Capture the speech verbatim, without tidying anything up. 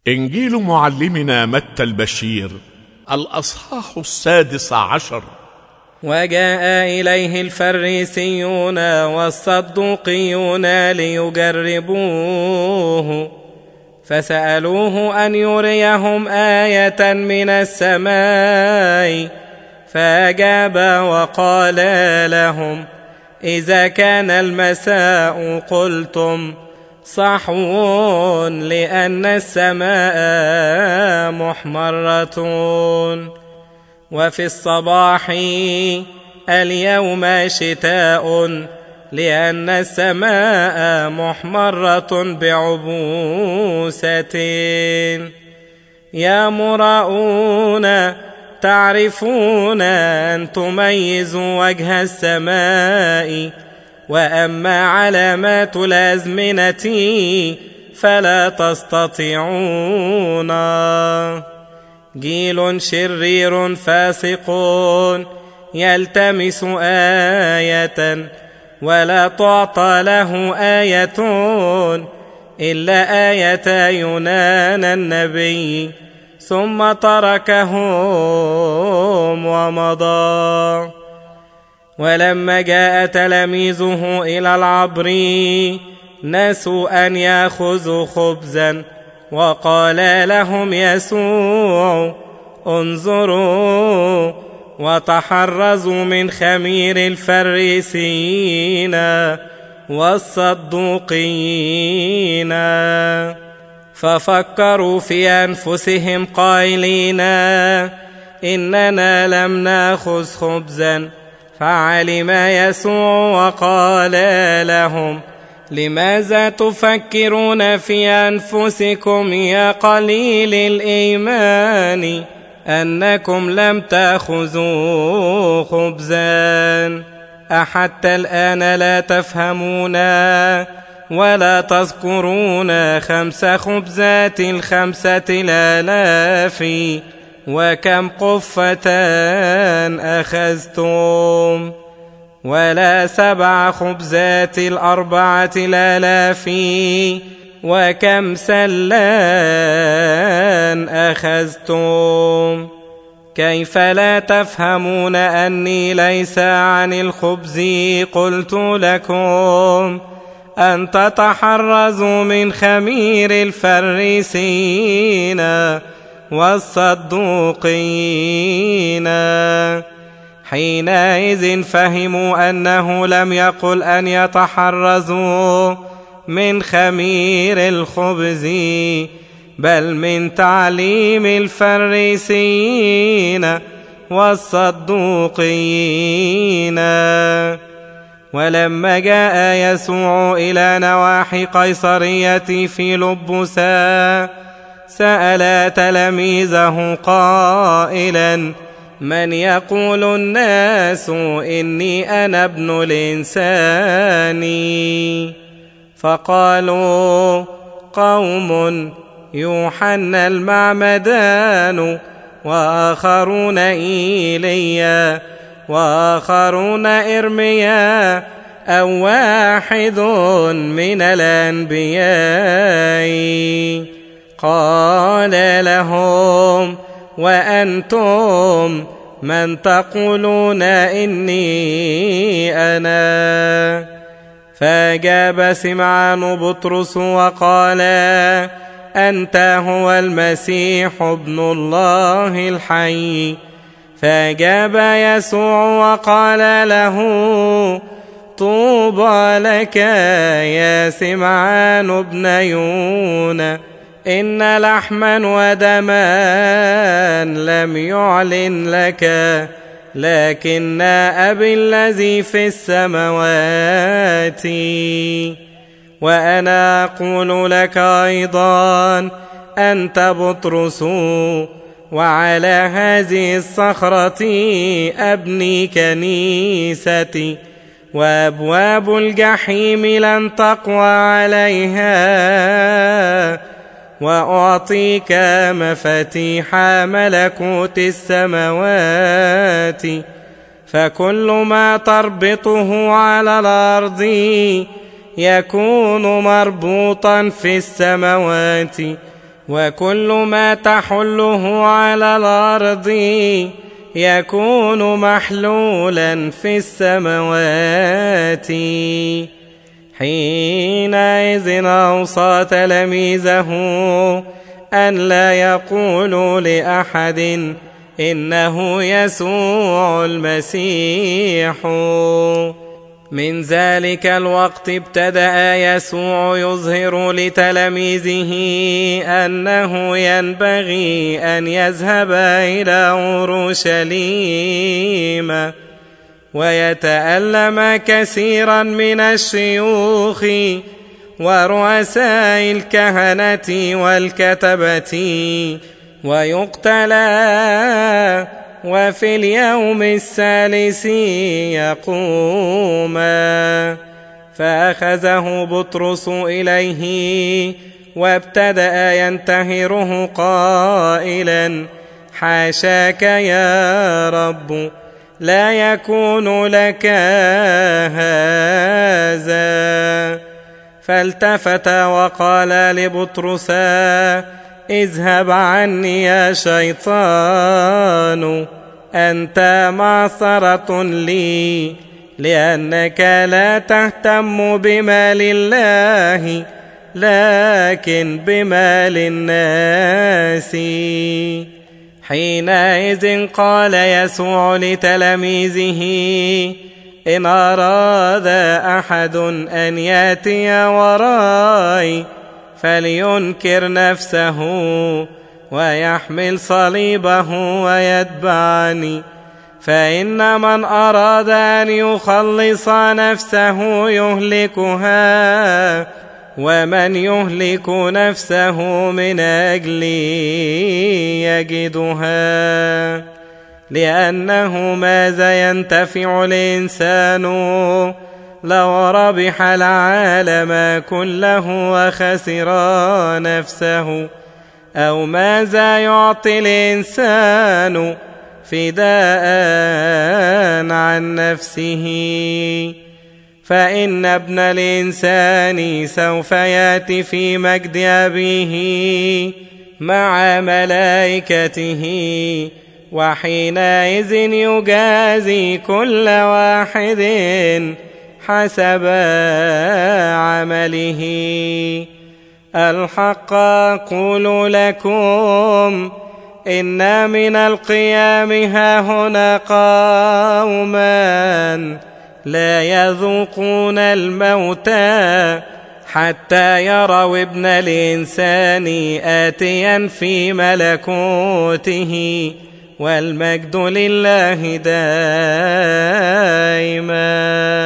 إنجيل معلمنا متى البشير الأصحاح السادس عشر. وجاء إليه الفريسيون والصدوقيون ليجربوه، فسألوه أن يريهم آية من السماء، فأجاب وقال لهم: إذا كان المساء قلتم صحو، لأن السماء محمرة، وفي الصباح اليوم شتاء، لأن السماء محمرة بعبوسة. يا مراؤون، تعرفون أن تميزوا وجه السماء، وأما علامات الأزمنة فلا تستطيعون. جيل شرير فاسق يلتمس آية، ولا تعطى له آية إلا آية يونان النبي، ثم تركهم ومضى. ولما جاء تلاميذه إلى العبر نسوا أن يأخذوا خبزا، وقال لهم يسوع: انظروا وتحرزوا من خمير الفريسيين والصدوقيين. ففكروا في أنفسهم قائلين: إننا لم نأخذ خبزا. فعلم يسوع وقال لهم: لماذا تفكرون في أنفسكم يا قليل الإيمان، أنكم لم تأخذوا خبزا؟ أحتى الآن لا تفهمون ولا تذكرون خمس خبزات الخمسة الآلاف، وكم قفة أخذتم؟ ولا سبع خبزات الأربعة الآلاف، وكم سلان أخذتم؟ كيف لا تفهمون أني ليس عن الخبز قلت لكم أن تتحرزوا من خمير الفريسيين والصدوقيين؟ حينئذ فهموا أنه لم يقل أن يتحرزوا من خمير الخبز، بل من تعليم الفريسيين والصدوقيين. ولما جاء يسوع إلى نواحي قيصرية فيلبس سأل تلاميذه قائلا: من يقول الناس إني أنا ابن الإنسان؟ فقالوا: قوم يوحنا المعمدان، وآخرون إيليا، وآخرون إرميا، أو واحد من الأنبياء. قال لهم: وأنتم من تقولون إني أنا؟ فأجاب سمعان بطرس وقال: أنت هو المسيح ابن الله الحي. فأجاب يسوع وقال له: طوبى لك يا سمعان ابن يونا، إن لحما ودما لم يعلن لك، لكن أبي الذي في السماوات. وأنا أقول لك أيضا: أنت بطرس، وعلى هذه الصخرة أبني كنيستي، وأبواب الجحيم لن تقوى عليها. وأعطيك مفاتيح ملكوت السماوات، فكل ما تربطه على الأرض يكون مربوطا في السماوات، وكل ما تحله على الأرض يكون محلولا في السماوات. حينئذ أوصى تلاميذه أن لا يقولوا لأحد إنه يسوع المسيح. من ذلك الوقت ابتدأ يسوع يظهر لتلاميذه أنه ينبغي أن يذهب إلى أورشليم ويتألم كثيرا من الشيوخ ورؤساء الكهنة والكتبة ويقتلى وفي اليوم الثالث يقوما. فأخذه بطرس إليه وابتدأ ينتهره قائلا: حاشاك يا رب، لا يكون لك هذا. فالتفت وقال لبطرس: اذهب عني يا شيطان، أنت معصرة لي، لأنك لا تهتم بمال الله لكن بمال الناس. حينئذ قال يسوع لتلاميذه: إن أراد أحد أن يأتي وراي فلينكر نفسه ويحمل صليبه ويتبعني. فإن من أراد أن يخلص نفسه يهلكها، ومن يهلك نفسه من أجلي يجدها. لأنه ماذا ينتفع الإنسان لو ربح العالم كله وخسر نفسه؟ أو ماذا يعطي الإنسان فداء عن نفسه؟ فإن ابن الإنسان سوف يأتي في مجد أبيه مع ملائكته، وحينئذ يجازي كل واحد حسب عمله. الحق أقول لكم إن من القيام هاهنا قوما لا يذوقون الموت حتى يروا ابن الإنسان آتيا في ملكوته، والمجد لله دائما.